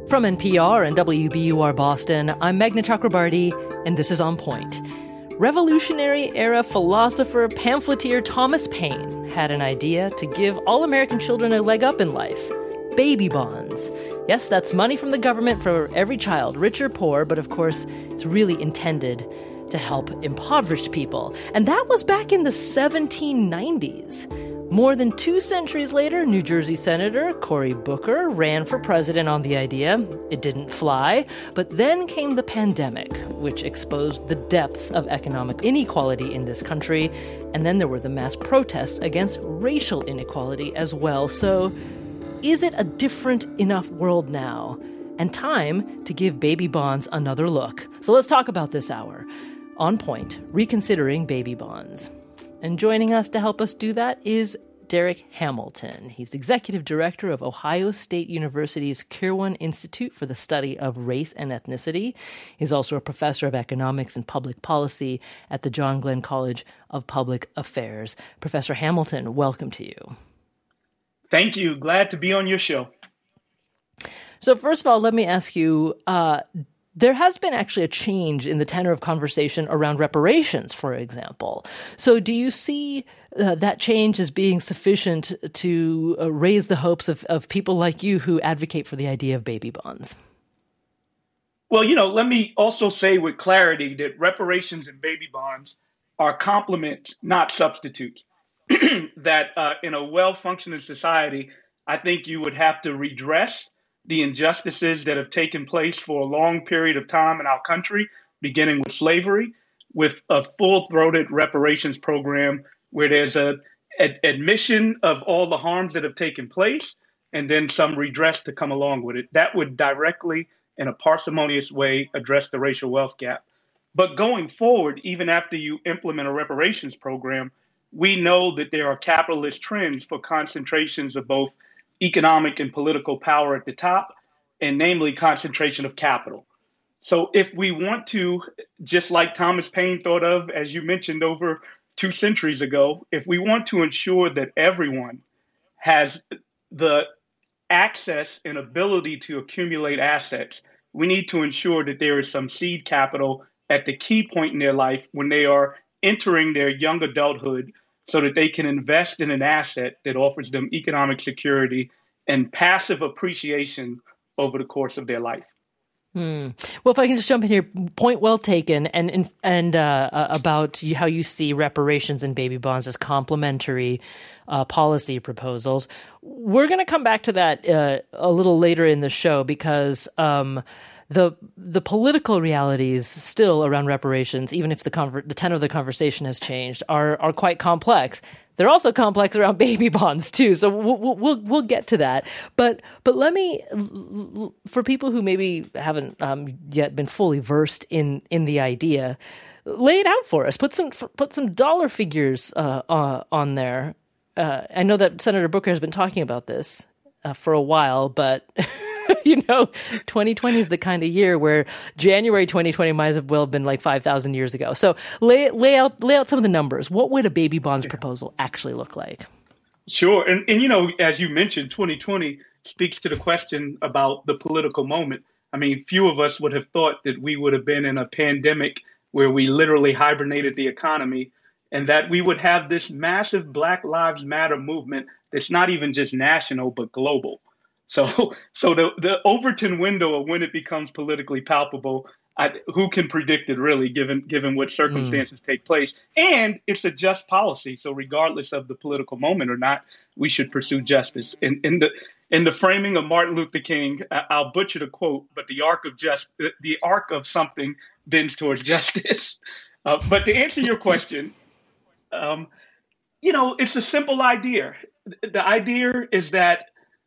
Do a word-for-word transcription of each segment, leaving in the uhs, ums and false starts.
From N P R and W B U R Boston, I'm Meghna Chakrabarty, and this is On Point. Revolutionary-era philosopher, pamphleteer Thomas Paine had an idea to give all American children a leg up in life. Baby bonds. Yes, that's money from the government for every child, rich or poor, but of course, it's really intended to help impoverished people. And that was back in the seventeen nineties. More than two centuries later, New Jersey Senator Cory Booker ran for president on the idea. It didn't fly, but then came the pandemic, which exposed the depths of economic inequality in this country. And then there were the mass protests against racial inequality as well. So is it a different enough world now? And time to give baby bonds another look. So let's talk about this hour. On Point, reconsidering baby bonds. And joining us to help us do that is Derek Hamilton. He's executive director of Ohio State University's Kirwan Institute for the Study of Race and Ethnicity. He's also a professor of economics and public policy at the John Glenn College of Public Affairs. Professor Hamilton, welcome to you. Thank you. Glad to be on your show. So first of all, let me ask you, uh, there has been actually a change in the tenor of conversation around reparations, for example. So do you see uh, that change as being sufficient to uh, raise the hopes of, of people like you who advocate for the idea of baby bonds? Well, you know, let me also say with clarity that reparations and baby bonds are complements, not substitutes. That uh, in a well-functioning society, I think you would have to redress the injustices that have taken place for a long period of time in our country, beginning with slavery, with a full-throated reparations program where there's a, a admission of all the harms that have taken place and then some redress to come along with it. That would directly, in a parsimonious way, address the racial wealth gap. But going forward, even after you implement a reparations program, we know that there are capitalist trends for concentrations of both economic and political power at the top, and namely concentration of capital. So if we want to, just like Thomas Paine thought of, as you mentioned, over two centuries ago, if we want to ensure that everyone has the access and ability to accumulate assets, we need to ensure that there is some seed capital at the key point in their life when they are entering their young adulthood, so that they can invest in an asset that offers them economic security and passive appreciation over the course of their life. Hmm. Well, if I can just jump in here, point well taken, and and, and uh, uh, about you, how you see reparations and baby bonds as complementary uh, policy proposals. We're going to come back to that uh, a little later in the show because um, the the political realities still around reparations, even if the conver- the tenor of the conversation has changed, are are quite complex. They're also complex around baby bonds too, so we'll we'll we'll get to that. But but let me, for people who maybe haven't um, yet been fully versed in in the idea, lay it out for us. Put some put some dollar figures uh, uh, on there. Uh, I know that Senator Booker has been talking about this uh, for a while, but. You know, twenty twenty is the kind of year where January twenty twenty might have well been like five thousand years ago. So lay, lay out lay out some of the numbers. What would a baby bonds proposal actually look like? Sure. And, and, you know, as you mentioned, twenty twenty speaks to the question about the political moment. I mean, few of us would have thought that we would have been in a pandemic where we literally hibernated the economy and that we would have this massive Black Lives Matter movement that's not even just national, but global. So so the, the Overton window of when it becomes politically palpable, I, who can predict it really, given given what circumstances mm. take place? And it's a just policy. So regardless of the political moment or not, we should pursue justice. In, in the in the framing of Martin Luther King, I'll butcher the quote, but the arc of just the arc of something bends towards justice. Uh, but to answer your question, um, you know, it's a simple idea. The idea is that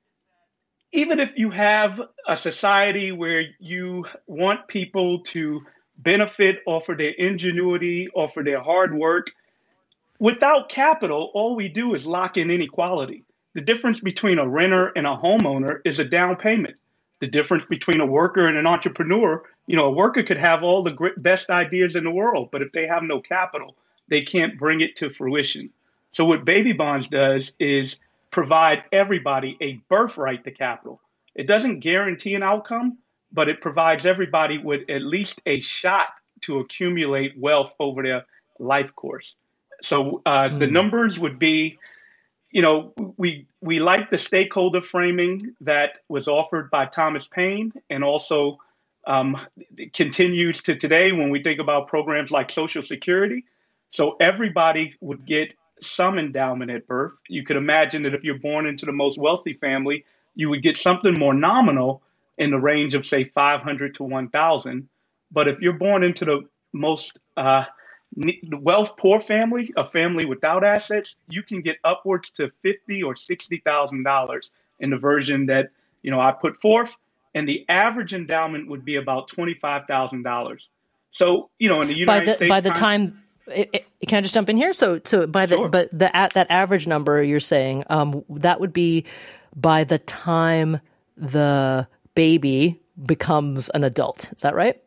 even if you have a society where you want people to benefit off of their ingenuity, off of their hard work, without capital, all we do is lock in inequality. The difference between a renter and a homeowner is a down payment. The difference between a worker and an entrepreneur, you know, a worker could have all the great, best ideas in the world, but if they have no capital, they can't bring it to fruition. So what baby bonds does is provide everybody a birthright to capital. It doesn't guarantee an outcome, but it provides everybody with at least a shot to accumulate wealth over their life course. So uh, the Mm. numbers would be, you know, we we like the stakeholder framing that was offered by Thomas Paine, and also um, continues to today when we think about programs like Social Security. So everybody would get some endowment at birth. You could imagine that if you're born into the most wealthy family, you would get something more nominal in the range of say five hundred to one thousand. But if you're born into the most uh, wealth poor family, a family without assets, you can get upwards to fifty or sixty thousand dollars in the version that you know I put forth, and the average endowment would be about twenty five thousand dollars. So you know, in the By United the States, by the time, it, it, can I just jump in here? So so by the sure. but the at that average number you're saying, um, that would be by the time the baby becomes an adult. Is that right?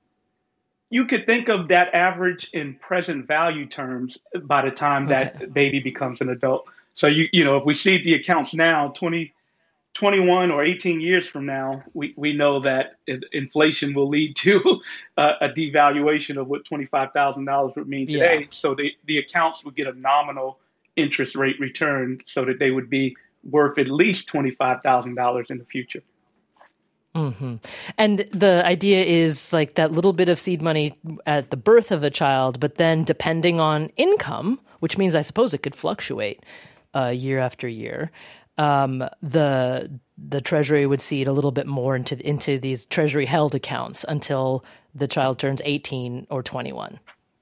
You could think of that average in present value terms by the time Okay. that baby becomes an adult. So you you know, if we see the accounts now, twenty, twenty-one or eighteen years from now, we, we know that inflation will lead to a, a devaluation of what twenty-five thousand dollars would mean Yeah. today. So the, the accounts would get a nominal interest rate return so that they would be worth at least twenty-five thousand dollars in the future. Mm-hmm. And the idea is like that little bit of seed money at the birth of a child, but then depending on income, which means I suppose it could fluctuate uh, year after year, um, the the Treasury would seed a little bit more into into these Treasury held accounts until the child turns eighteen or twenty-one.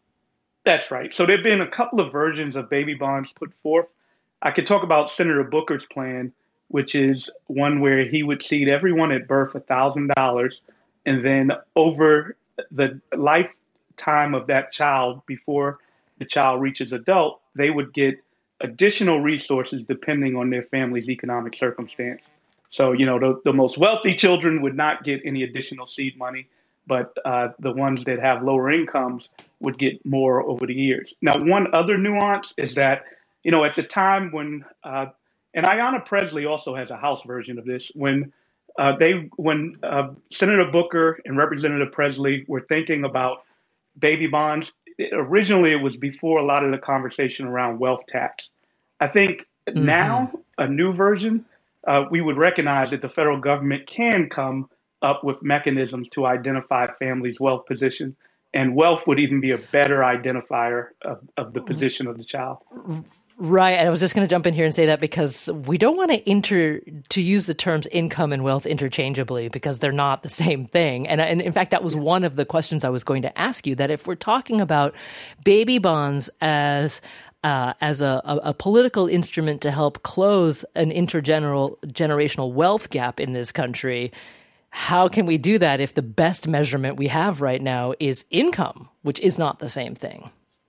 That's right. So there have been a couple of versions of baby bonds put forth. I could talk about Senator Booker's plan, which is one where he would seed everyone at birth one thousand dollars, and then over the lifetime of that child, before the child reaches adult, they would get additional resources depending on their family's economic circumstance. So, you know, the, the most wealthy children would not get any additional seed money, but uh, the ones that have lower incomes would get more over the years. Now, one other nuance is that, you know, at the time when uh, and Ayanna Pressley also has a House version of this. When uh, they, when uh, Senator Booker and Representative Pressley were thinking about baby bonds, it, originally it was before a lot of the conversation around wealth tax. I think Mm-hmm. now a new version, uh, we would recognize that the federal government can come up with mechanisms to identify families' wealth position, and wealth would even be a better identifier of, of the position of the child. Right. I was just going to jump in here and say that because we don't want to inter to use the terms income and wealth interchangeably because they're not the same thing. And, and in fact, that was one of the questions I was going to ask you, that if we're talking about baby bonds as uh, as a, a, a political instrument to help close an intergeneral generational wealth gap in this country, how can we do that if the best measurement we have right now is income, which is not the same thing?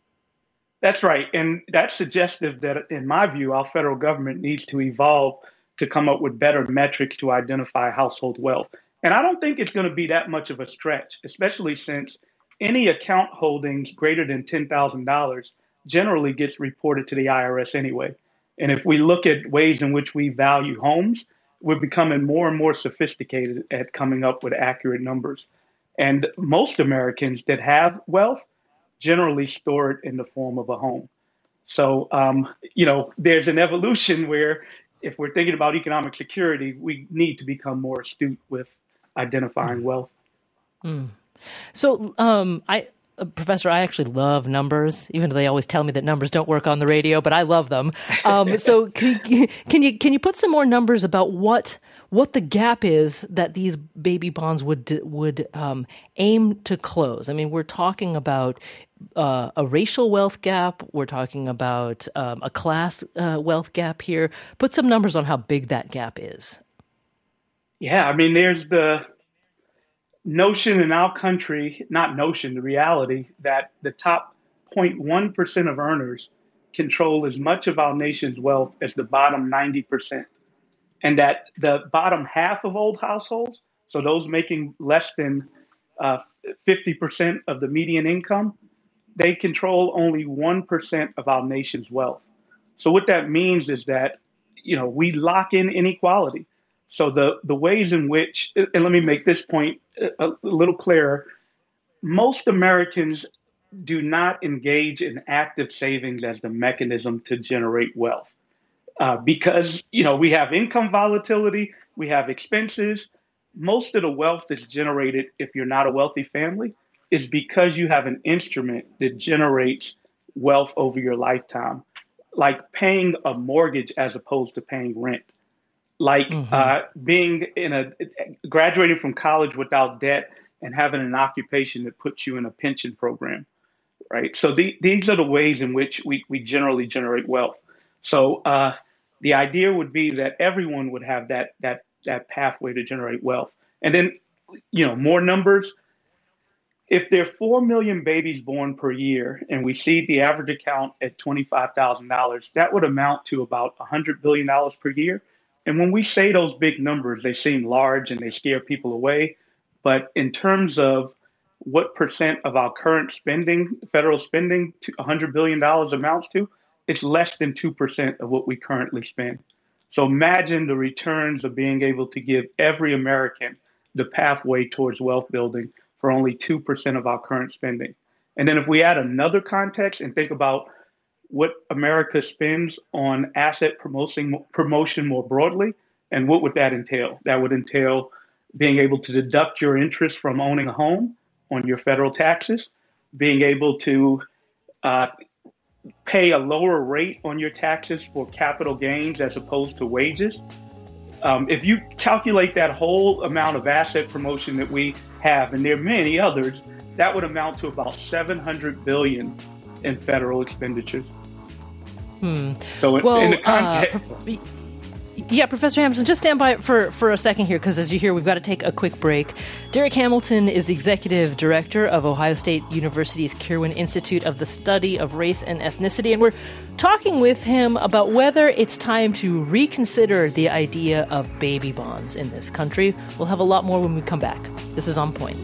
That's right. And that's suggestive that, in my view, our federal government needs to evolve to come up with better metrics to identify household wealth. And I don't think it's going to be that much of a stretch, especially since any account holdings greater than ten thousand dollars generally gets reported to the I R S anyway. And if we look at ways in which we value homes, we're becoming more and more sophisticated at coming up with accurate numbers. And most Americans that have wealth generally store it in the form of a home. So, um, you know, there's an evolution where if we're thinking about economic security, we need to become more astute with identifying wealth. Mm. So, um, I, uh, Professor, I actually love numbers, even though they always tell me that numbers don't work on the radio, but I love them. Um, so can you, can you, can you put some more numbers about what, what the gap is that these baby bonds would, would, um, aim to close? I mean, we're talking about, uh, a racial wealth gap. We're talking about, um, a class, uh, wealth gap here. Put some numbers on how big that gap is. Yeah. I mean, there's the notion in our country, not notion, the reality that the top zero point one percent of earners control as much of our nation's wealth as the bottom ninety percent. And that the bottom half of old households, so those making less than uh, fifty percent of the median income, they control only one percent of our nation's wealth. So what that means is that, you know, we lock in inequality. So the, the ways in which, and let me make this point a, a little clearer, most Americans do not engage in active savings as the mechanism to generate wealth. Uh, because, you know, we have income volatility, we have expenses. Most of the wealth that's generated, if you're not a wealthy family, is because you have an instrument that generates wealth over your lifetime, like paying a mortgage as opposed to paying rent, like Mm-hmm. uh, being in a graduating from college without debt and having an occupation that puts you in a pension program, right? So the, these are the ways in which we, we generally generate wealth. So uh, the idea would be that everyone would have that that that pathway to generate wealth. And then, you know, more numbers. If there are four million babies born per year and we see the average account at twenty-five thousand dollars, that would amount to about one hundred billion dollars per year. And when we say those big numbers, they seem large and they scare people away. But in terms of what percent of our current spending, federal spending, to one hundred billion dollars amounts to, it's less than two percent of what we currently spend. So imagine the returns of being able to give every American the pathway towards wealth building for only two percent of our current spending. And then if we add another context and think about what America spends on asset promotion, promotion more broadly, and what would that entail? That would entail being able to deduct your interest from owning a home on your federal taxes, being able to uh, pay a lower rate on your taxes for capital gains as opposed to wages. Um, if you calculate that whole amount of asset promotion that we have, and there are many others, that would amount to about seven hundred billion dollars in federal expenditures. Hmm. So in, well, in the context... Uh, Yeah, Professor Hamilton, just stand by for, for a second here, because as you hear, we've got to take a quick break. Derek Hamilton is the executive director of Ohio State University's Kirwan Institute of the Study of Race and Ethnicity, and we're talking with him about whether it's time to reconsider the idea of baby bonds in this country. We'll have a lot more when we come back. This is On Point.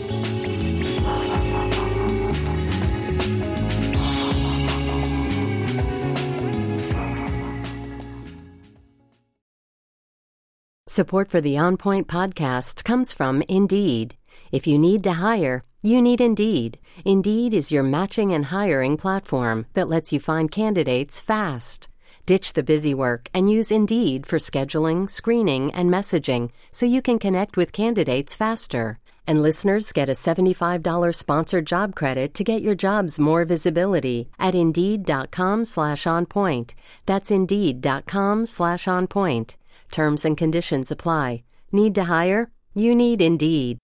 Support for the On Point podcast comes from Indeed. If you need to hire, you need Indeed. Indeed is your matching and hiring platform that lets you find candidates fast. Ditch the busy work and use Indeed for scheduling, screening, and messaging so you can connect with candidates faster. And listeners get a seventy-five dollars sponsored job credit to get your jobs more visibility at Indeed.com slash on point. That's Indeed.com slash on point. Terms and conditions apply. Need to hire? You need Indeed.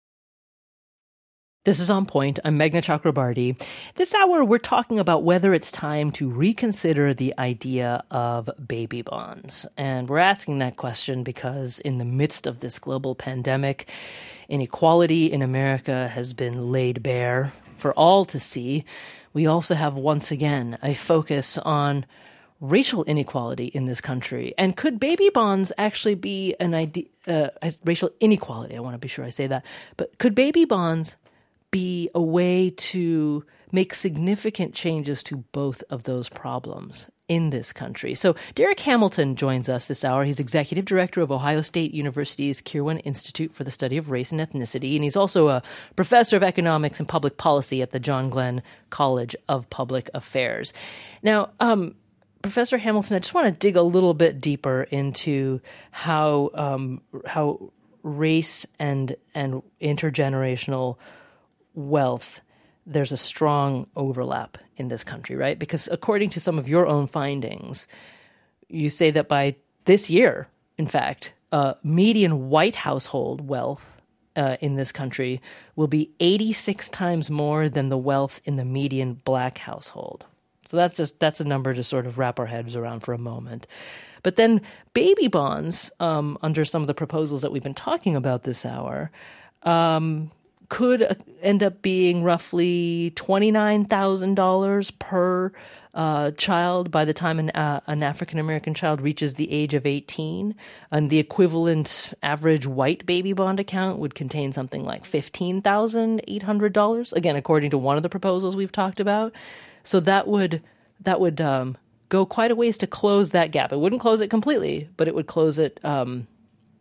This is On Point. I'm Meghna Chakrabarty. This hour, we're talking about whether it's time to reconsider the idea of baby bonds. And we're asking that question because in the midst of this global pandemic, inequality in America has been laid bare for all to see. We also have, once again, a focus on racial inequality in this country. And could baby bonds actually be an idea, uh, racial inequality, I want to be sure I say that, but could baby bonds be a way to make significant changes to both of those problems in this country? So Derek Hamilton joins us this hour. He's executive director of Ohio State University's Kirwan Institute for the Study of Race and Ethnicity, and he's also a professor of economics and public policy at the John Glenn College of Public Affairs. Now, um, Professor Hamilton, I just want to dig a little bit deeper into how um, how race and and intergenerational wealth, there's a strong overlap in this country, right? Because according to some of your own findings, you say that by this year, in fact, uh, median white household wealth uh, in this country will be eighty-six times more than the wealth in the median black household. So that's just that's a number to sort of wrap our heads around for a moment. But then baby bonds, um, under some of the proposals that we've been talking about this hour, um, could end up being roughly twenty-nine thousand dollars per uh, child by the time an, uh, an African-American child reaches the age of eighteen. And the equivalent average white baby bond account would contain something like fifteen thousand eight hundred dollars, again, according to one of the proposals we've talked about. So that would that would um, go quite a ways to close that gap. It wouldn't close it completely, but it would close it um,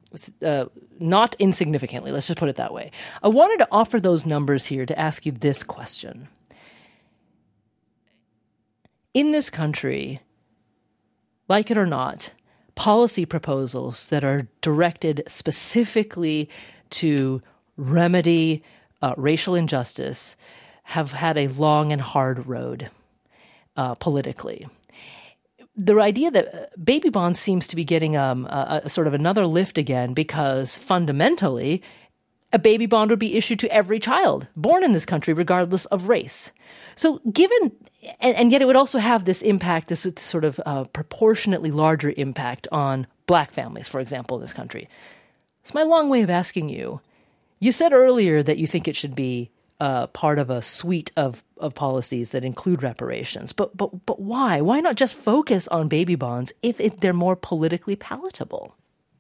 uh, not insignificantly. Let's just put it that way. I wanted to offer those numbers here to ask you this question. In this country, like it or not, policy proposals that are directed specifically to remedy uh, racial injustice have had a long and hard road uh, politically. The idea that baby bonds seems to be getting um, a, a sort of another lift again because fundamentally a baby bond would be issued to every child born in this country regardless of race. So given, and, and yet it would also have this impact, this sort of uh, proportionately larger impact on black families, for example, in this country. It's my long way of asking you. You said earlier that you think it should be uh, part of a suite of, of policies that include reparations. But but but why? Why not just focus on baby bonds if it, they're more politically palatable?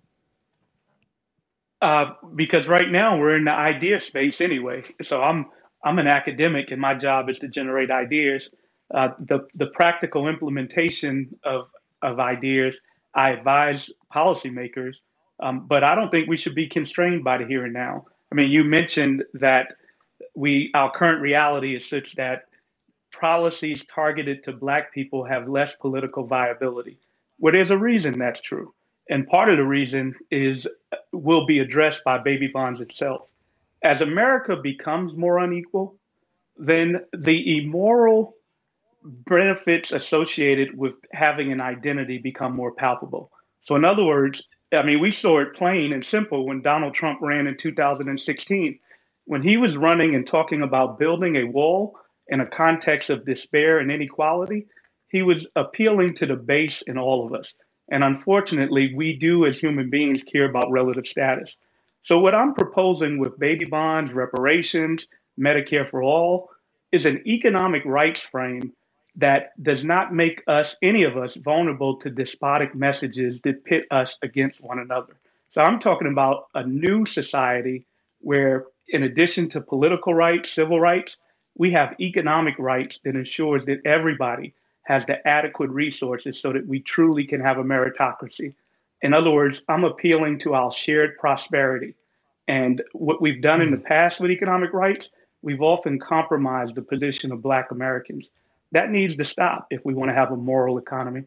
Uh, because right now we're in the idea space anyway. So I'm I'm an academic and my job is to generate ideas. Uh, the the practical implementation of of ideas, I advise policymakers, um, but I don't think we should be constrained by the here and now. I mean, you mentioned that we our current reality is such that policies targeted to Black people have less political viability. Well, there's a reason that's true. And part of the reason is will be addressed by baby bonds itself. As America becomes more unequal, then the immoral benefits associated with having an identity become more palpable. So in other words, I mean, we saw it plain and simple when Donald Trump ran in two thousand sixteen. When he was running and talking about building a wall in a context of despair and inequality, he was appealing to the base in all of us. And unfortunately, we do as human beings care about relative status. So what I'm proposing with baby bonds, reparations, Medicare for all, is an economic rights frame that does not make us, any of us, vulnerable to despotic messages that pit us against one another. So I'm talking about a new society where, in addition to political rights, civil rights, we have economic rights that ensures that everybody has the adequate resources so that we truly can have a meritocracy. In other words, I'm appealing to our shared prosperity. And what we've done in the past with economic rights, we've often compromised the position of Black Americans. That needs to stop if we want to have a moral economy.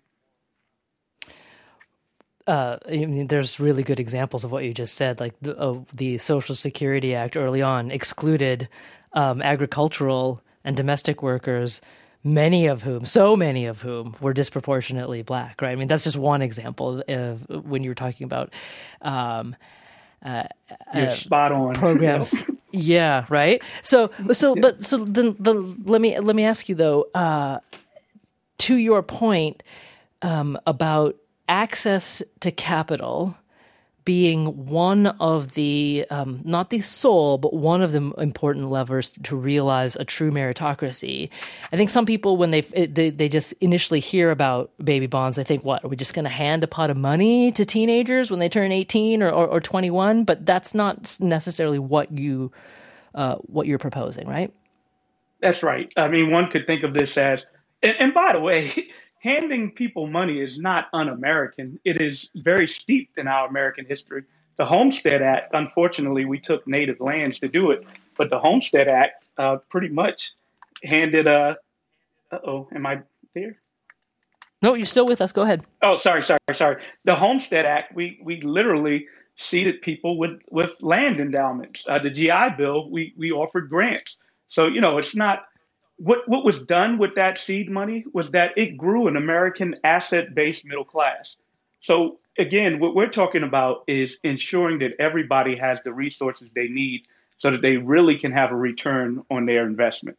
Uh, I mean, there's really good examples of what you just said. Like the, uh, the Social Security Act early on excluded um, agricultural and domestic workers, many of whom, so many of whom were disproportionately Black, right? I mean, that's just one example of when you were talking about um, uh, You're uh, spot on. programs. Yeah, right. So, so, but so then, then let me let me ask you though, uh, to your point um, about access to capital being one of the, um, not the sole, but one of the important levers to realize a true meritocracy. I think some people, when they they, they just initially hear about baby bonds, they think, what, are we just going to hand a pot of money to teenagers when they turn eighteen or, or, or twenty-one? But that's not necessarily what, you, uh, what you're proposing, right? That's right. I mean, one could think of this as, and, and by the way, handing people money is not un-American. It is very steeped in our American history. The Homestead Act, unfortunately, we took native lands to do it, but the Homestead Act uh, pretty much handed a, uh-oh, am I there? No, you're still with us. Go ahead. Oh, sorry, sorry, sorry. The Homestead Act, we we literally seeded people with, with land endowments. Uh, the G I Bill, we we offered grants. So, you know, it's not, What what was done with that seed money was that it grew an American asset-based middle class. So again, what we're talking about is ensuring that everybody has the resources they need so that they really can have a return on their investment.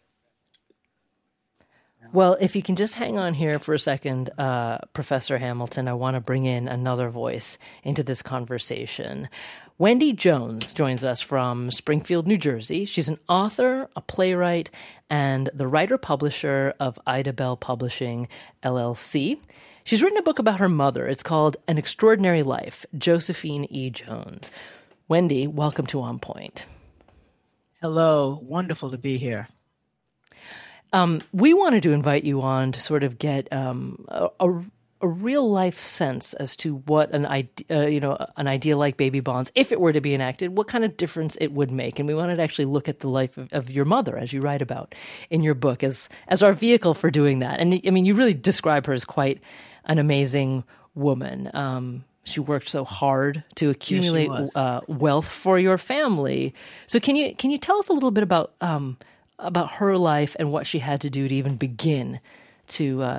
Well, if you can just hang on here for a second, uh, Professor Hamilton, I want to bring in another voice into this conversation. Wendy Jones joins us from Springfield, New Jersey. She's an author, a playwright, and the writer-publisher of Ida Bell Publishing, L L C. She's written a book about her mother. It's called An Extraordinary Life, Josephine E. Jones. Wendy, welcome to On Point. Hello. Wonderful to be here. Um, we wanted to invite you on to sort of get um, a, a a real life sense as to what an idea, uh, you know, an idea like baby bonds, if it were to be enacted, what kind of difference it would make. And we wanted to actually look at the life of, of your mother, as you write about in your book, as as our vehicle for doing that. And I mean, you really describe her as quite an amazing woman. Um, she worked so hard to accumulate yes, uh, wealth for your family. So can you can you tell us a little bit about um, about her life and what she had to do to even begin to uh,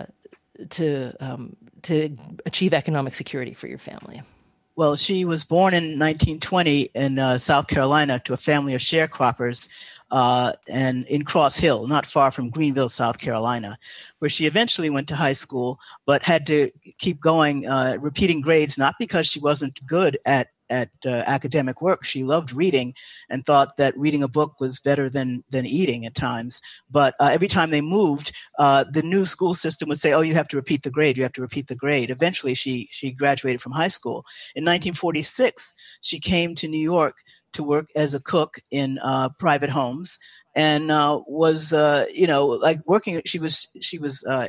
to um, to achieve economic security for your family? Well, she was born in nineteen twenty in uh, South Carolina to a family of sharecroppers uh, and in Cross Hill, not far from Greenville, South Carolina, where she eventually went to high school, but had to keep going, uh, repeating grades, not because she wasn't good at at uh, academic work. She loved reading and thought that reading a book was better than than eating at times. But uh, every time they moved, uh, the new school system would say, oh, you have to repeat the grade. You have to repeat the grade. Eventually, she she graduated from high school. In nineteen forty-six, she came to New York to work as a cook in uh, private homes and uh, was, uh, you know, like working. She was she was uh,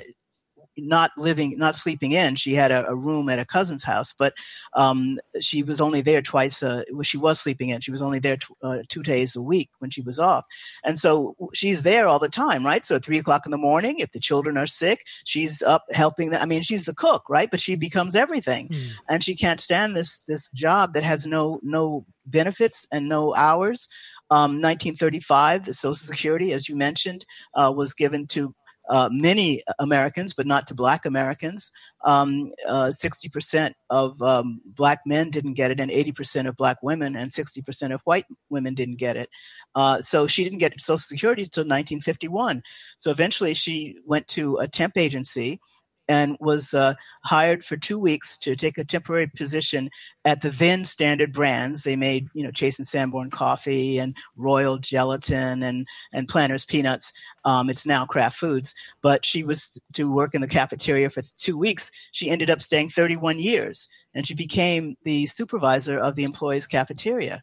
not living, not sleeping in. She had a, a room at a cousin's house, but um, she was only there twice. Uh, well, she was sleeping in. She was only there t- uh, two days a week when she was off. And so she's there all the time, right? So at three o'clock in the morning, if the children are sick, she's up helping them. I mean, she's the cook, right? But she becomes everything. Mm. And she can't stand this, this job that has no, no benefits and no hours. Um, nineteen thirty-five, the Social Security, as you mentioned, uh, was given to Uh, many Americans, but not to Black Americans. Um, uh, sixty percent of um, Black men didn't get it, and eighty percent of Black women, and sixty percent of white women didn't get it. Uh, so she didn't get Social Security until nineteen fifty-one. So eventually she went to a temp agency and was uh, hired for two weeks to take a temporary position at the then Standard Brands. They made, you know, Chase and Sanborn coffee and Royal Gelatin and and Planters peanuts. Um, it's now Kraft Foods. But she was to work in the cafeteria for two weeks. She ended up staying thirty-one years, and she became the supervisor of the employees' cafeteria.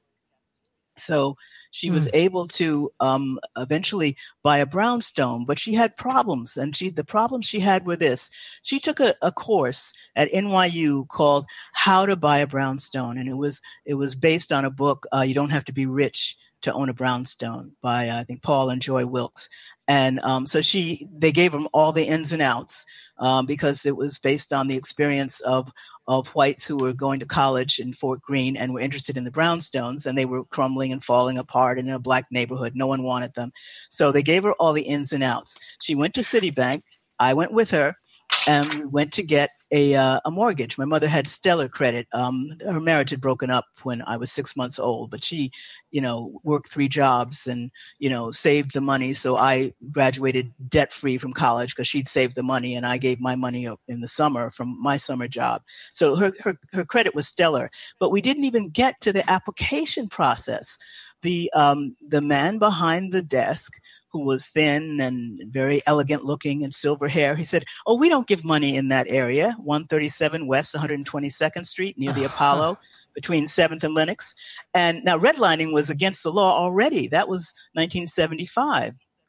So she was mm. able to um, eventually buy a brownstone, but she had problems. And she, the problems she had were this. She took a, a course at N Y U called How to Buy a Brownstone. And it was it was based on a book, uh, You Don't Have to Be Rich to Own a Brownstone, by, uh, I think, Paul and Joy Wilkes. And um, so she they gave them all the ins and outs um, because it was based on the experience of of whites who were going to college in Fort Greene and were interested in the brownstones, and they were crumbling and falling apart in a Black neighborhood. No one wanted them. So they gave her all the ins and outs. She went to Citibank. I went with her, and we went to get a uh, a mortgage. My mother had stellar credit. Um, her marriage had broken up when I was six months old, but she, you know, worked three jobs and, you know, saved the money. So I graduated debt free from college because she'd saved the money, and I gave my money in the summer from my summer job. So her her, her credit was stellar, but we didn't even get to the application process. The um, the man behind the desk, who was thin and very elegant looking and silver hair, he said, oh, we don't give money in that area, one thirty-seven West one hundred twenty-second Street near the Apollo between seventh and Lenox. And now redlining was against the law already. That was nineteen seventy-five.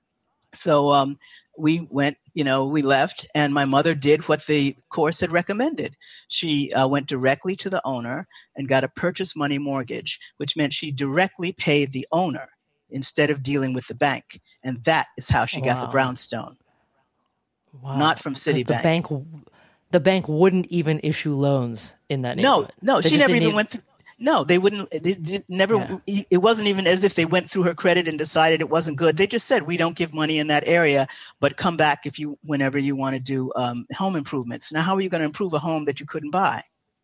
So um, we went, you know, we left, and my mother did what the course had recommended. She uh, went directly to the owner and got a purchase money mortgage, which meant she directly paid the owner instead of dealing with the bank. And that is how she wow. got the brownstone. Wow. Not from Citibank. The bank, the bank wouldn't even issue loans in that neighborhood. No, no, they she never even need... went through. No, they wouldn't. They never. Yeah. It wasn't even as if they went through her credit and decided it wasn't good. They just said, we don't give money in that area, but come back if you, whenever you want to do um, home improvements. Now, how are you going to improve a home that you couldn't buy?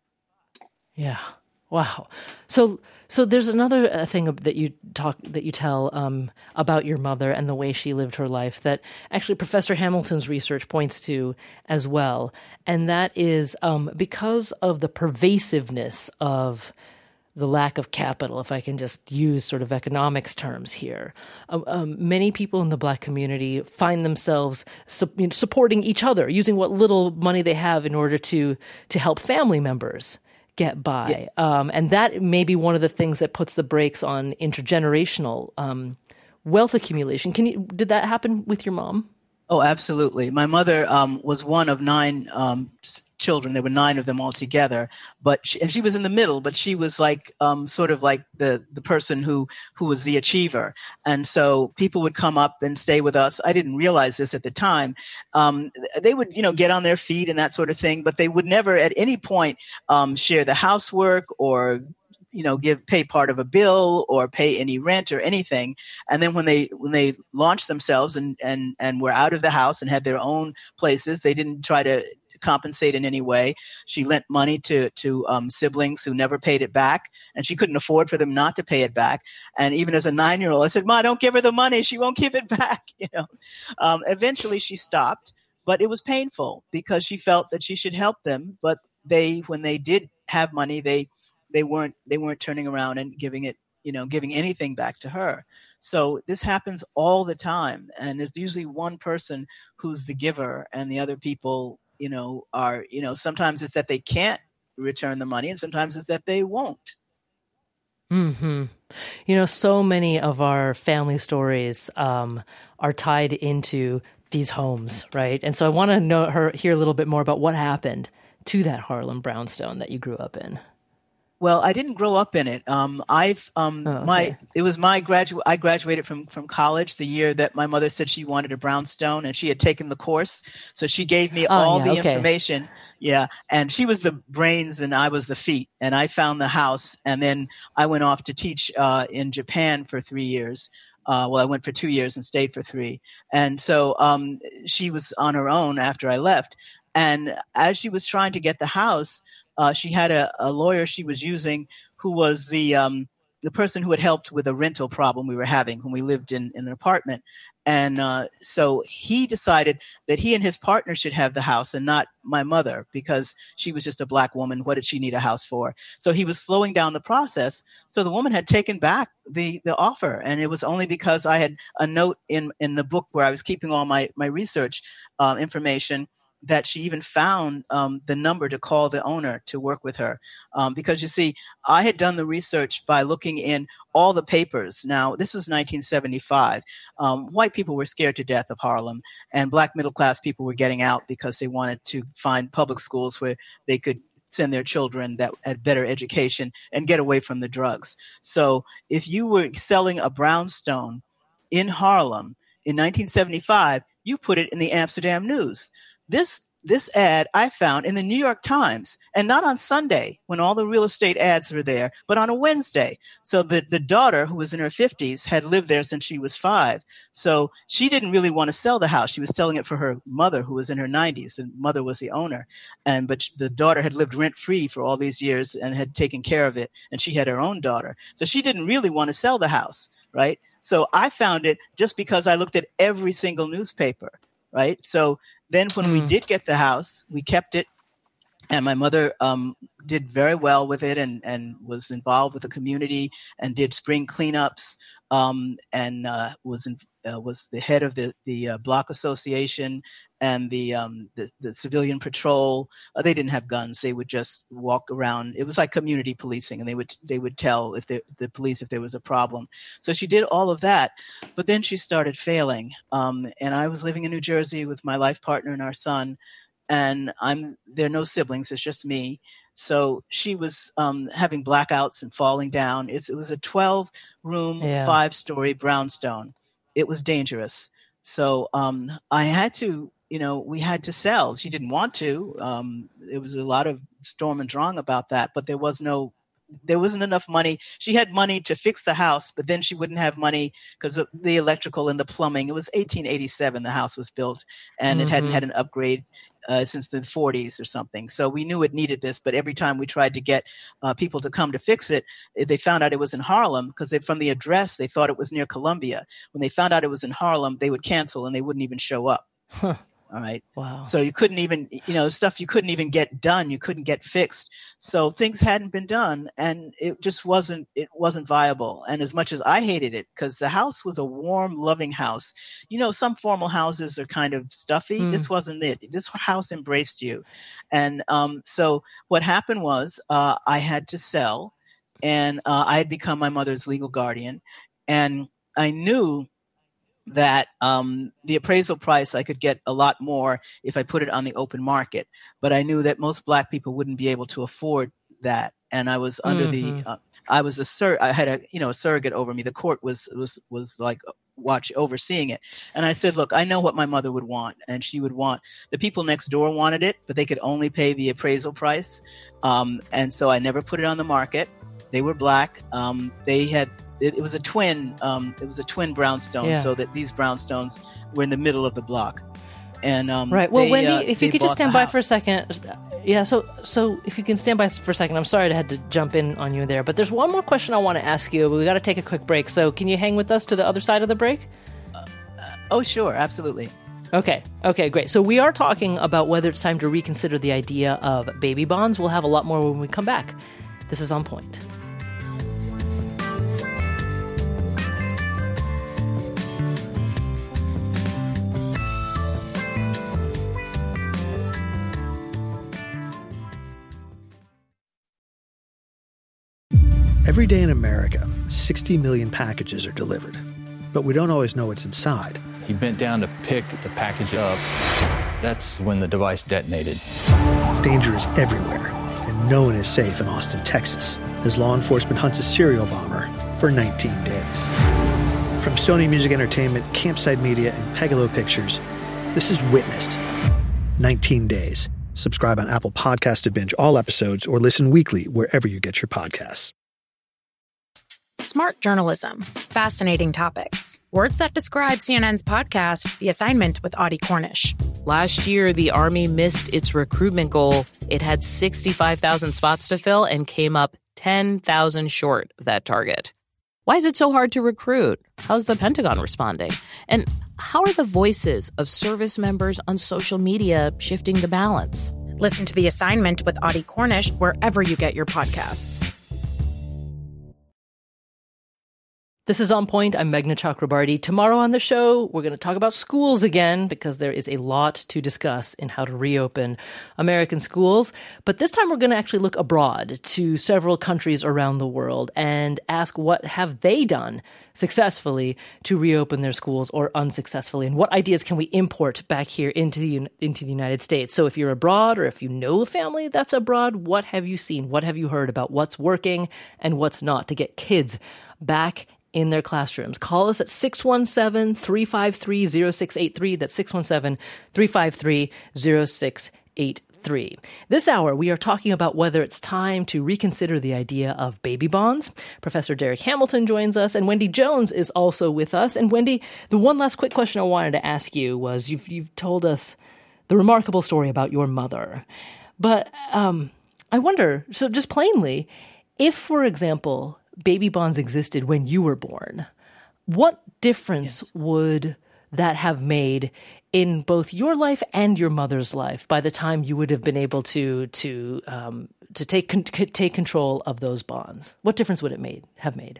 Yeah. Wow. So, so there's another uh, thing that you talk that you tell um, about your mother and the way she lived her life that actually Professor Hamilton's research points to as well, and that is um, because of the pervasiveness of the lack of capital, if I can just use sort of economics terms here. Um, um, many people in the Black community find themselves su- you know, supporting each other, using what little money they have in order to to help family members get by. Yeah. Um, and that may be one of the things that puts the brakes on intergenerational um, wealth accumulation. Can you, did that happen with your mom? Oh, absolutely. My mother um, was one of nine um, children. There were nine of them altogether, but she, and she was in the middle. But she was like um, sort of like the the person who who was the achiever. And so people would come up and stay with us. I didn't realize this at the time. Um, they would, you know, get on their feet and that sort of thing, but they would never at any point um, share the housework or you know, give pay part of a bill or pay any rent or anything. And then when they when they launched themselves and and and were out of the house and had their own places, they didn't try to compensate in any way. She lent money to to um, siblings who never paid it back, and she couldn't afford for them not to pay it back. And even as a nine-year-old, I said, "Ma, don't give her the money; she won't give it back." You know. Um, eventually, she stopped, but it was painful because she felt that she should help them. But they, when they did have money, they They weren't they weren't turning around and giving it, you know, giving anything back to her. So this happens all the time. And there's usually one person who's the giver and the other people, you know, are, you know, sometimes it's that they can't return the money and sometimes it's that they won't. Hmm. You know, so many of our family stories um, are tied into these homes, right? And so I want to know her hear a little bit more about what happened to that Harlem brownstone that you grew up in. Well, I didn't grow up in it. Um, I've um, oh, okay. my it was my graduate. I graduated from from college the year that my mother said she wanted a brownstone, and she had taken the course. So she gave me oh, all yeah, the okay. information. Yeah, and she was the brains, and I was the feet. And I found the house, and then I went off to teach uh, in Japan for three years. Uh, well, I went for two years and stayed for three. And so um, she was on her own after I left. And as she was trying to get the house, uh, she had a, a lawyer she was using who was the um, the person who had helped with a rental problem we were having when we lived in, in an apartment. And uh, so he decided that he and his partner should have the house and not my mother because she was just a black woman. What did she need a house for? So he was slowing down the process. So the woman had taken back the, the offer. And it was only because I had a note in, in the book where I was keeping all my, my research uh, information that she even found um, the number to call the owner to work with her. Um, because you see, I had done the research by looking in all the papers. Now, this was nineteen seventy-five. Um, white people were scared to death of Harlem, and black middle-class people were getting out because they wanted to find public schools where they could send their children that had better education and get away from the drugs. So if you were selling a brownstone in Harlem in nineteen seventy-five, you put it in the Amsterdam News. This this ad I found in the New York Times, and not on Sunday when all the real estate ads were there, but on a Wednesday. So the, the daughter, who was in her fifties, had lived there since she was five. So she didn't really want to sell the house. She was selling it for her mother, who was in her nineties. The mother was the owner. And but the daughter had lived rent-free for all these years and had taken care of it. And she had her own daughter. So she didn't really want to sell the house, right? So I found it just because I looked at every single newspaper, right? So then when mm. we did get the house, we kept it. And my mother um, did very well with it and, and was involved with the community and did spring cleanups um, and uh, was in, uh, was the head of the, the uh, block association and the, um, the, the civilian patrol. Uh, they didn't have guns. They would just walk around. It was like community policing, and they would they would tell if they, the police if there was a problem. So she did all of that. But then she started failing. Um, and I was living in New Jersey with my life partner and our son. And I'm there are no siblings. It's just me. So she was um, having blackouts and falling down. It's, it was a twelve-room, yeah. five-story brownstone. It was dangerous. So um, I had to, you know, we had to sell. She didn't want to. Um, there was a lot of storm and drang about that, but there was no There wasn't enough money. She had money to fix the house, but then she wouldn't have money because of the electrical and the plumbing. It was eighteen eighty-seven the house was built, and mm-hmm. it hadn't had an upgrade uh, since the forties or something. So we knew it needed this, but every time we tried to get uh, people to come to fix it, they found out it was in Harlem because from the address, they thought it was near Columbia. When they found out it was in Harlem, they would cancel and they wouldn't even show up. Huh. All right. Wow. So you couldn't even, you know, stuff you couldn't even get done. You couldn't get fixed. So things hadn't been done, and it just wasn't, it wasn't viable. And as much as I hated it, because the house was a warm, loving house, you know, some formal houses are kind of stuffy. Mm. This wasn't it. This house embraced you. And um, so what happened was uh, I had to sell, and uh, I had become my mother's legal guardian. And I knew that um, the appraisal price, I could get a lot more if I put it on the open market. But I knew that most Black people wouldn't be able to afford that. And I was under Mm-hmm. the, uh, I was a sur, I had a, you know, a surrogate over me. The court was, was, was like watch overseeing it. And I said, look, I know what my mother would want. And she would want, the people next door wanted it, but they could only pay the appraisal price. Um, and so I never put it on the market. They were Black. Um, they had, it, it was a twin, um, it was a twin brownstone. Yeah. So that these brownstones were in the middle of the block. And, um, right. Well, they, Wendy, uh, if you they could just bought stand the by for a house. second. Yeah. So, so if you can stand by for a second, I'm sorry I had to jump in on you there, but there's one more question I want to ask you, but we got to take a quick break. So can you hang with us to the other side of the break? Oh, sure. Absolutely. Okay. Okay, great. So we are talking about whether it's time to reconsider the idea of baby bonds. We'll have a lot more when we come back. This is On Point. Every day in America, sixty million packages are delivered. But we don't always know what's inside. He bent down to pick the package up. That's when the device detonated. Danger is everywhere, and no one is safe in Austin, Texas, as law enforcement hunts a serial bomber for nineteen days. From Sony Music Entertainment, Campside Media, and Pegalo Pictures, this is Witnessed. nineteen days. Subscribe on Apple Podcasts to binge all episodes or listen weekly wherever you get your podcasts. Smart journalism. Fascinating topics. Words that describe C N N's podcast, The Assignment with Audie Cornish. Last year, the Army missed its recruitment goal. It had sixty-five thousand spots to fill and came up ten thousand short of that target. Why is it so hard to recruit? How's the Pentagon responding? And how are the voices of service members on social media shifting the balance? Listen to The Assignment with Audie Cornish wherever you get your podcasts. This is On Point. I'm Meghna Chakrabarty. Tomorrow on the show, we're going to talk about schools again because there is a lot to discuss in how to reopen American schools. But this time we're going to actually look abroad to several countries around the world and ask what have they done successfully to reopen their schools or unsuccessfully, and what ideas can we import back here into the, into the United States. So if you're abroad or if you know a family that's abroad, what have you seen? What have you heard about what's working and what's not to get kids back in their classrooms? Call us at six one seven, three five three, zero six eight three. That's six one seven, three five three, zero six eight three. This hour, we are talking about whether it's time to reconsider the idea of baby bonds. Professor Derek Hamilton joins us, and Wendy Jones is also with us. And Wendy, the one last quick question I wanted to ask you was, you've, you've told us the remarkable story about your mother. But um, I wonder, so just plainly, if, for example, baby bonds existed when you were born, what difference yes. would that have made in both your life and your mother's life by the time you would have been able to to um, to take con- take control of those bonds? What difference would it made have made?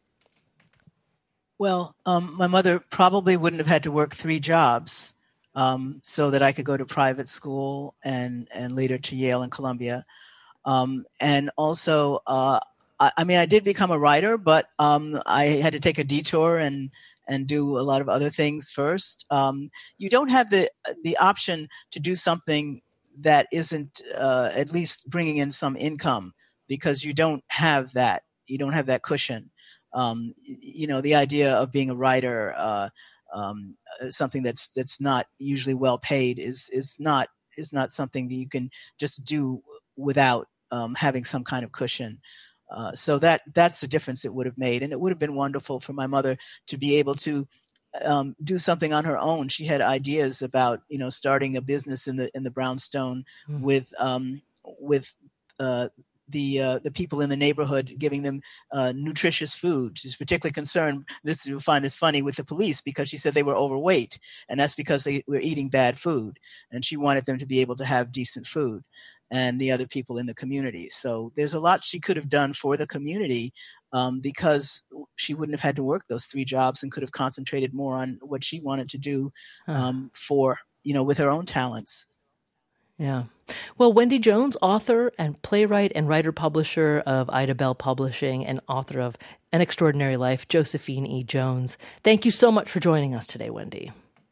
Well, um, my mother probably wouldn't have had to work three jobs um, so that I could go to private school and and later to Yale and Columbia, um, and also. Uh, I mean, I did become a writer, but um, I had to take a detour and and do a lot of other things first. Um, you don't have the the option to do something that isn't uh, at least bringing in some income because you don't have that. You don't have that cushion. Um, you know, the idea of being a writer, uh, um, something that's that's not usually well paid, is is not is not something that you can just do without um, having some kind of cushion. Uh, so that that's the difference it would have made. And it would have been wonderful for my mother to be able to um, do something on her own. She had ideas about, you know, starting a business in the in the brownstone mm. with um, with uh, the uh, the people in the neighborhood, giving them uh, nutritious food. She's particularly concerned, this you'll find this funny, with the police, because she said they were overweight, and that's because they were eating bad food. And she wanted them to be able to have decent food, and the other people in the community. So there's a lot she could have done for the community um, because she wouldn't have had to work those three jobs and could have concentrated more on what she wanted to do um, for, you know, with her own talents. Yeah. Well, Wendy Jones, author and playwright and writer-publisher of Ida Bell Publishing and author of An Extraordinary Life, Josephine E. Jones. Thank you so much for joining us today, Wendy.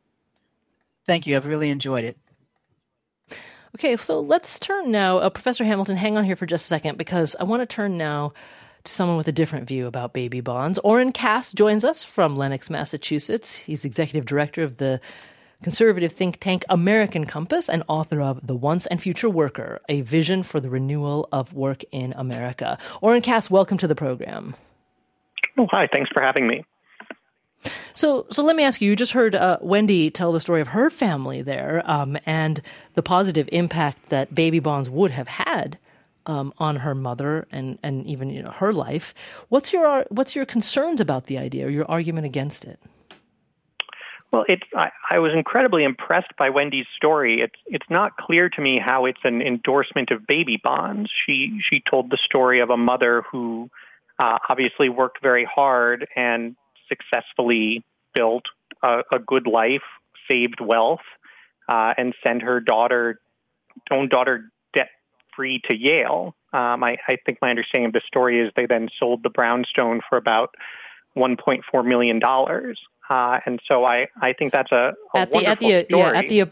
Thank you. I've really enjoyed it. Okay, so let's turn now. Uh, Professor Hamilton, hang on here for just a second, because I want to turn now to someone with a different view about baby bonds. Oren Cass joins us from Lenox, Massachusetts. He's executive director of the conservative think tank American Compass and author of The Once and Future Worker, A Vision for the Renewal of Work in America. Oren Cass, welcome to the program. Oh, hi. Thanks for having me. So so let me ask you, you just heard uh, Wendy tell the story of her family there um, and the positive impact that baby bonds would have had um, on her mother and, and even you know her life. What's your what's your concerns about the idea or your argument against it? Well, it's, I, I was incredibly impressed by Wendy's story. It's it's not clear to me how it's an endorsement of baby bonds. She she told the story of a mother who uh, obviously worked very hard and successfully built a, a good life, saved wealth, uh, and sent her daughter, own daughter, debt-free to Yale. Um, I, I think my understanding of the story is they then sold the brownstone for about one point four million dollars. Uh, and so I, I think that's a, a at the wonderful at the story. yeah at the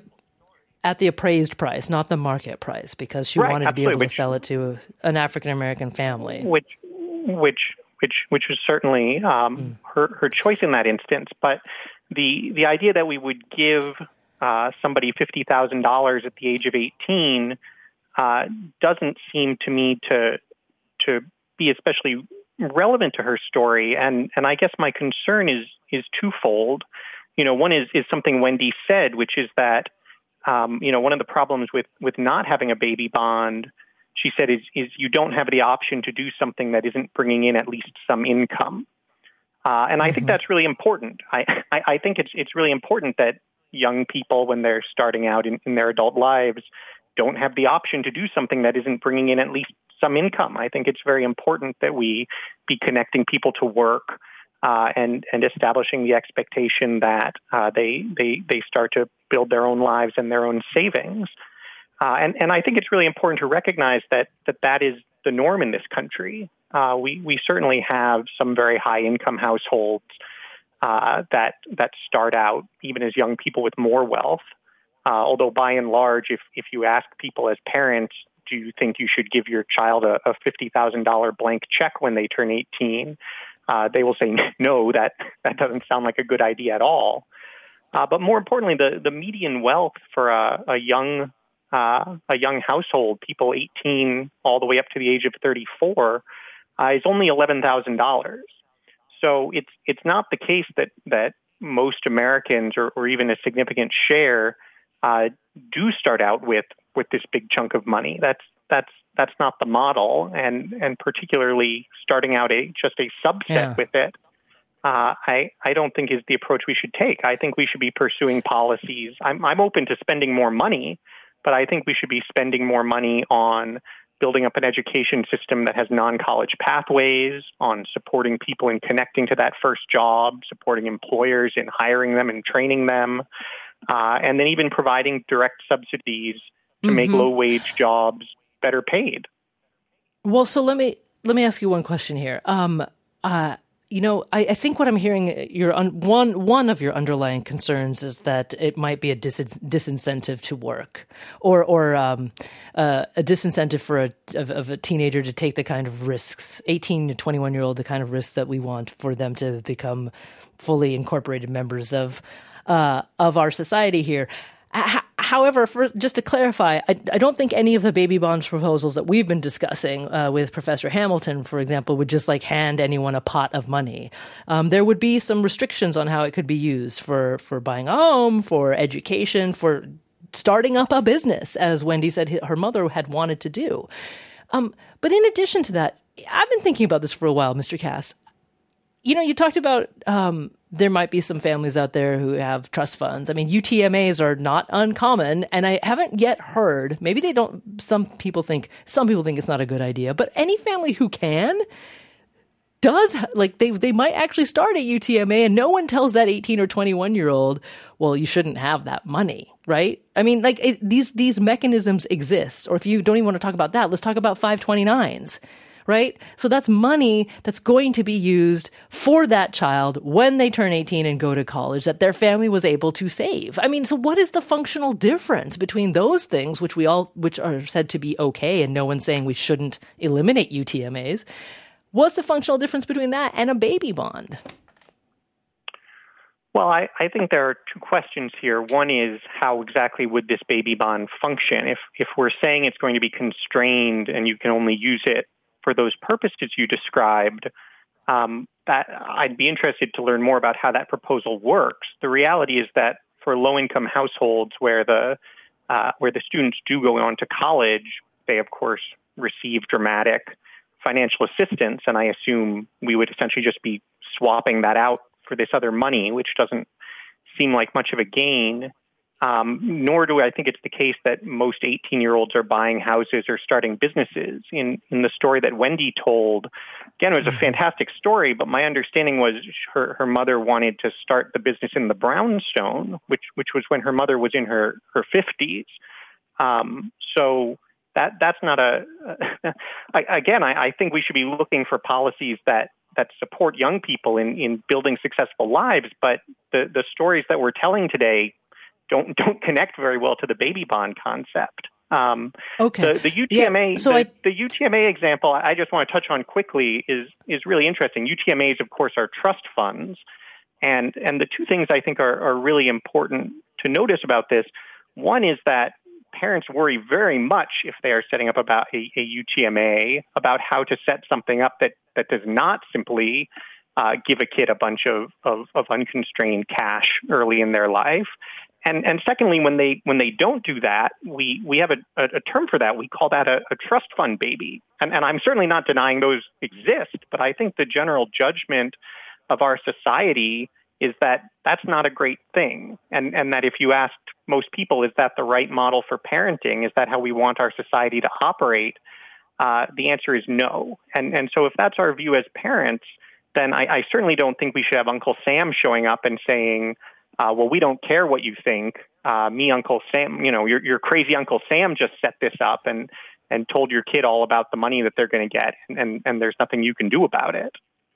at the appraised price, not the market price, because she right, wanted to be able which, to sell it to an African American family, which which which which was certainly um, mm. her her choice in that instance. But the the idea that we would give uh, somebody fifty thousand dollars at the age of eighteen uh, doesn't seem to me to to be especially relevant to her story. And and I guess my concern is is twofold. You know, one is is something Wendy said, which is that um, you know one of the problems with with not having a baby bond, she said, is is you don't have the option to do something that isn't bringing in at least some income. Uh, and I mm-hmm. think that's really important. I, I I think it's it's really important that young people, when they're starting out in, in their adult lives, don't have the option to do something that isn't bringing in at least some income. I think it's very important that we be connecting people to work uh, and and establishing the expectation that uh, they they they start to build their own lives and their own savings. Uh, and and I think it's really important to recognize that that that is the norm in this country. Uh, we we certainly have some very high income households uh, that that start out even as young people with more wealth. Uh, although by and large, if if you ask people as parents, do you think you should give your child a, a fifty thousand dollars blank check when they turn eighteen? Uh, they will say, no, that, that doesn't sound like a good idea at all. Uh, but more importantly, the, the median wealth for a, a young uh, a young household, people eighteen all the way up to the age of thirty-four, uh, is only eleven thousand dollars. So it's it's not the case that, that most Americans or, or even a significant share uh, do start out with with this big chunk of money. That's that's that's not the model, and and particularly starting out a just a subset yeah. with it, uh, I I don't think is the approach we should take. I think we should be pursuing policies. I'm I'm open to spending more money, but I think we should be spending more money on building up an education system that has non-college pathways, on supporting people in connecting to that first job, supporting employers in hiring them and training them, uh, and then even providing direct subsidies to mm-hmm. make low-wage jobs better paid. Well, so let me let me ask you one question here. Um, uh, you know, I, I think what I'm hearing, your un, one one of your underlying concerns is that it might be a dis, disincentive to work, or or um, uh, a disincentive for a of, of a teenager to take the kind of risks, eighteen to twenty-one year old, the kind of risks that we want for them to become fully incorporated members of uh, of our society here. However, for, just to clarify, I, I don't think any of the baby bonds proposals that we've been discussing uh, with Professor Hamilton, for example, would just like hand anyone a pot of money. Um, there would be some restrictions on how it could be used for, for buying a home, for education, for starting up a business, as Wendy said her mother had wanted to do. Um, but in addition to that, I've been thinking about this for a while, Mister Cass. You know, you talked about um, there might be some families out there who have trust funds. I mean, U T M As are not uncommon, and I haven't yet heard, maybe they don't, some people think, some people think it's not a good idea, but any family who can, does, like, they they might actually start at U T M A, and no one tells that eighteen or twenty-one year old, well, you shouldn't have that money, right? I mean, like, it, these these mechanisms exist. Or if you don't even want to talk about that, let's talk about five twenty-nines. Right? So that's money that's going to be used for that child when they turn eighteen and go to college that their family was able to save. I mean, so what is the functional difference between those things, which we all, which are said to be okay, and no one's saying we shouldn't eliminate U T M As? What's the functional difference between that and a baby bond? Well, I, I think there are two questions here. One is, how exactly would this baby bond function? If if we're saying it's going to be constrained and you can only use it for those purposes you described, um, that I'd be interested to learn more about how that proposal works. The reality is that for low-income households where the uh, where the students do go on to college, they of course receive dramatic financial assistance, and I assume we would essentially just be swapping that out for this other money, which doesn't seem like much of a gain. Um, nor do I think it's the case that most eighteen-year-olds are buying houses or starting businesses. In in the story that Wendy told, again, it was a fantastic story, but my understanding was her, her mother wanted to start the business in the brownstone, which which was when her mother was in her, her fifties. Um, so that that's not a... I, again, I, I think we should be looking for policies that that support young people in, in building successful lives, but the, the stories that we're telling today don't don't connect very well to the baby bond concept. Um, okay. The, the U T M A, yeah, so the, I... the U T M A example, I just want to touch on quickly, is is really interesting. U T M As, of course, are trust funds, and and the two things I think are, are really important to notice about this. One is that parents worry very much if they are setting up about a, a U T M A about how to set something up that that does not simply uh, give a kid a bunch of, of, of unconstrained cash early in their life. And and secondly, when they when they don't do that, we, we have a, a, a term for that. We call that a, a trust fund baby. And, and I'm certainly not denying those exist, but I think the general judgment of our society is that that's not a great thing. And, and that if you asked most people, is that the right model for parenting? Is that how we want our society to operate? Uh, the answer is no. And, and so if that's our view as parents, then I, I certainly don't think we should have Uncle Sam showing up and saying, Uh, well, we don't care what you think. Uh, me, Uncle Sam, you know, your your crazy Uncle Sam just set this up and, and told your kid all about the money that they're going to get, and, and, and there's nothing you can do about it.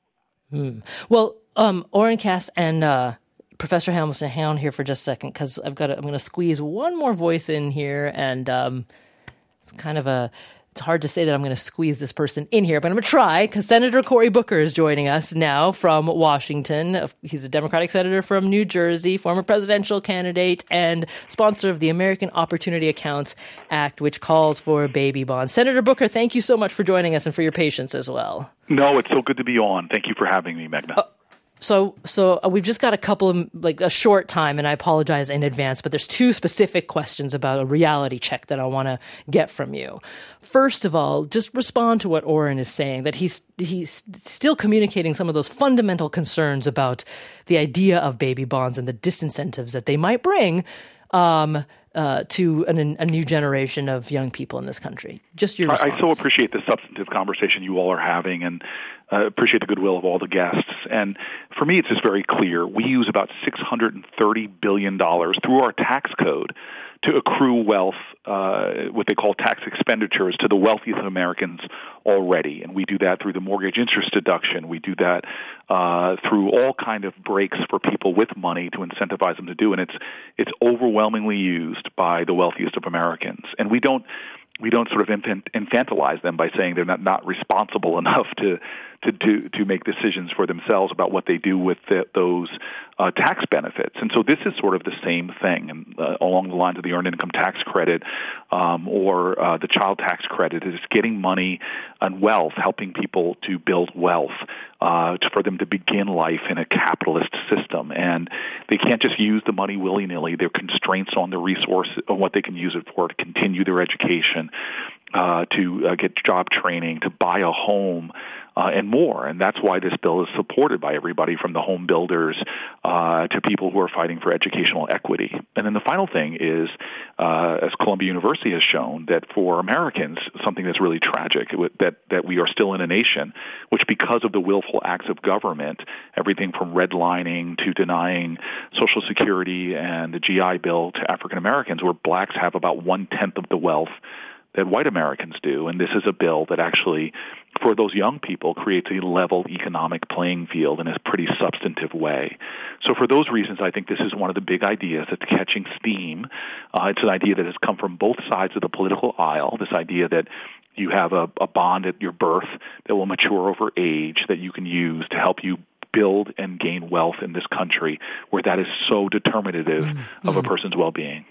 Hmm. Well, um, Oren Cass and uh, Professor Hamilton, hang on here for just a second, because I've got I'm going to squeeze one more voice in here, and um, it's kind of a. It's hard to say that I'm going to squeeze this person in here, but I'm going to try, because Senator Cory Booker is joining us now from Washington. He's a Democratic senator from New Jersey, former presidential candidate, and sponsor of the American Opportunity Accounts Act, which calls for baby bonds. Senator Booker, thank you so much for joining us and for your patience as well. No, it's so good to be on. Thank you for having me, Meghna. Uh, So, so we've just got a couple of, like a short time, and I apologize in advance, but there's two specific questions about a reality check that I want to get from you. First of all, just respond to what Oren is saying, that he's, he's still communicating some of those fundamental concerns about the idea of baby bonds and the disincentives that they might bring, um, uh, to an, a new generation of young people in this country. Just your response. I, I so appreciate the substantive conversation you all are having, and uh, appreciate the goodwill of all the guests. And for me, it's just very clear. We use about six hundred thirty billion dollars through our tax code to accrue wealth, uh, what they call tax expenditures, to the wealthiest Americans already. And we do that through the mortgage interest deduction. We do that uh, through all kind of breaks for people with money to incentivize them to do. And it's it's overwhelmingly used by the wealthiest of Americans. And we don't we don't sort of infant, infantilize them by saying they're not, not responsible enough to to do to make decisions for themselves about what they do with the, those uh, tax benefits. And so this is sort of the same thing, and uh, along the lines of the earned income tax credit um, or uh, the child tax credit, is getting money and wealth, helping people to build wealth uh, for them to begin life in a capitalist system. And they can't just use the money willy-nilly. There are constraints on the resource, on what they can use it for, to continue their education, uh, to uh, get job training, to buy a home, Uh, and more. And that's why this bill is supported by everybody from the home builders uh, to people who are fighting for educational equity. And then the final thing is, uh, as Columbia University has shown, that for Americans, something that's really tragic, that, that we are still in a nation which, because of the willful acts of government, everything from redlining to denying Social Security and the G I Bill to African Americans, where blacks have about one-tenth of the wealth that white Americans do. And this is a bill that actually, for those young people, creates a level economic playing field in a pretty substantive way. So for those reasons, I think this is one of the big ideas that's catching steam. Uh, it's an idea that has come from both sides of the political aisle, this idea that you have a, a bond at your birth that will mature over age that you can use to help you build and gain wealth in this country, where that is so determinative mm-hmm. of a person's well-being.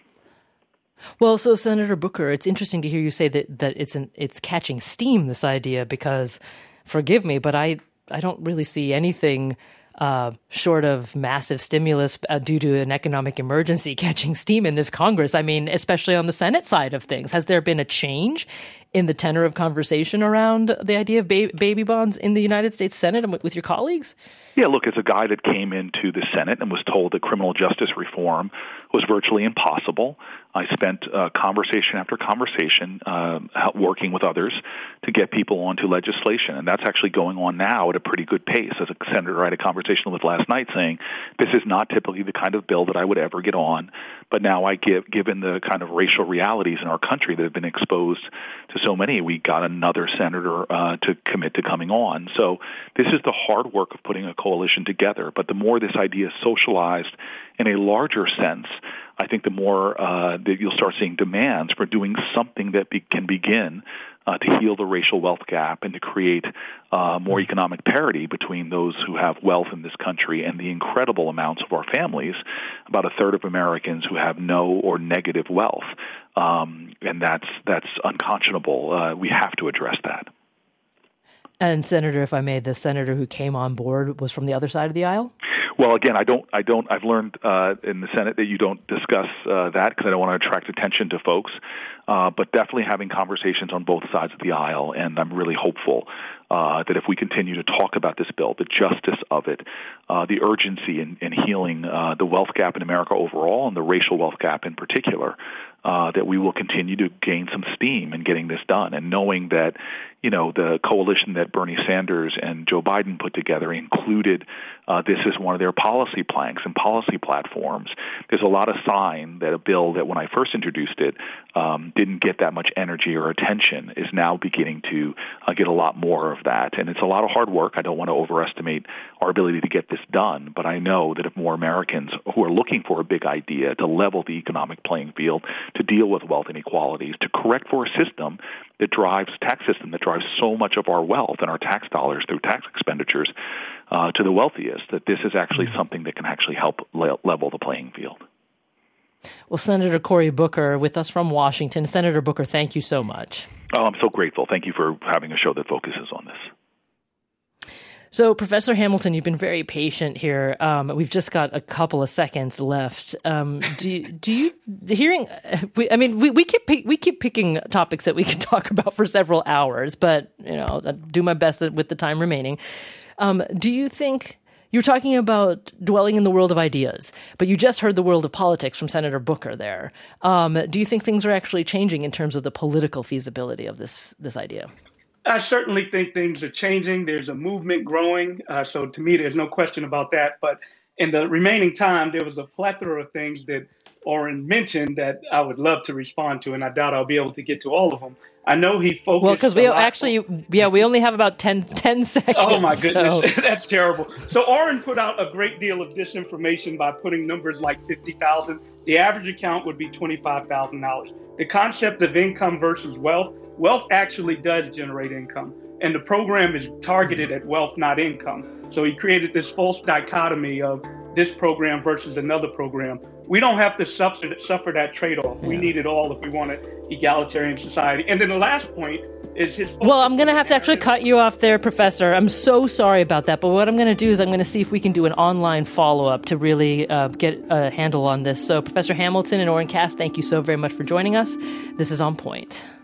Well, so Senator Booker, it's interesting to hear you say that, that it's an, it's catching steam, this idea, because, forgive me, but I, I don't really see anything uh, short of massive stimulus uh, due to an economic emergency catching steam in this Congress. I mean, especially on the Senate side of things. Has there been a change in the tenor of conversation around the idea of ba- baby bonds in the United States Senate and with your colleagues? Yeah, look, as a guy that came into the Senate and was told that criminal justice reform was virtually impossible, I spent uh, conversation after conversation uh, working with others to get people onto legislation. And that's actually going on now at a pretty good pace. As a senator I had a conversation with last night saying, this is not typically the kind of bill that I would ever get on. But now I give, given the kind of racial realities in our country that have been exposed to so many, we got another senator uh, to commit to coming on. So this is the hard work of putting a coalition together. But the more this idea is socialized in a larger sense, I think the more uh, that you'll start seeing demands for doing something that be, can begin uh, to heal the racial wealth gap and to create uh, more economic parity between those who have wealth in this country and the incredible amounts of our families, about a third of Americans who have no or negative wealth. Um, and that's, that's unconscionable. Uh, we have to address that. And Senator, if I may, the senator who came on board was from the other side of the aisle? Well, again, I don't, I don't, I've learned uh, in the Senate that you don't discuss uh, that because I don't want to attract attention to folks. Uh, but definitely having conversations on both sides of the aisle, and I'm really hopeful uh, that if we continue to talk about this bill, the justice of it, uh, the urgency in, in healing uh, the wealth gap in America overall and the racial wealth gap in particular, uh, that we will continue to gain some steam in getting this done. And knowing that, you know, the coalition that Bernie Sanders and Joe Biden put together included uh, this as one of their policy planks and policy platforms. There's a lot of sign that a bill that when I first introduced it um, didn't get that much energy or attention is now beginning to uh, get a lot more of that. And it's a lot of hard work. I don't want to overestimate our ability to get this done, but I know that if more Americans who are looking for a big idea to level the economic playing field, to deal with wealth inequalities, to correct for a system that drives, tax system that drives so much of our wealth and our tax dollars through tax expenditures uh, to the wealthiest, that this is actually something that can actually help le- level the playing field. Well, Senator Cory Booker with us from Washington. Senator Booker, thank you so much. Oh, I'm so grateful. Thank you for having a show that focuses on this. So, Professor Hamilton, you've been very patient here. Um, we've just got a couple of seconds left. Um, do do you hearing? We, I mean, we, we keep we keep picking topics that we can talk about for several hours, but you know, I'll do my best with the time remaining. Um, do you think? You're talking about dwelling in the world of ideas, but you just heard the world of politics from Senator Booker there. Um, do you think things are actually changing in terms of the political feasibility of this this idea? I certainly think things are changing. There's a movement growing. Uh, so to me, there's no question about that. But in the remaining time, there was a plethora of things that Orrin mentioned that I would love to respond to, and I doubt I'll be able to get to all of them. I know he focused. Well, because we actually, on, yeah, we only have about ten, ten seconds. Oh my goodness, so. That's terrible. So Orrin put out a great deal of disinformation by putting numbers like fifty thousand. The average account would be twenty-five thousand dollars. The concept of income versus wealth, wealth actually does generate income, and the program is targeted at wealth, not income. So he created this false dichotomy of this program versus another program. We don't have to suffer, suffer that trade-off. Yeah. We need it all if we want an egalitarian society. And then the last point is his... Well, I'm going to have to actually cut you off there, Professor. I'm so sorry about that. But what I'm going to do is I'm going to see if we can do an online follow-up to really uh, get a handle on this. So, Professor Hamilton and Orrin Cass, thank you so very much for joining us. This is On Point.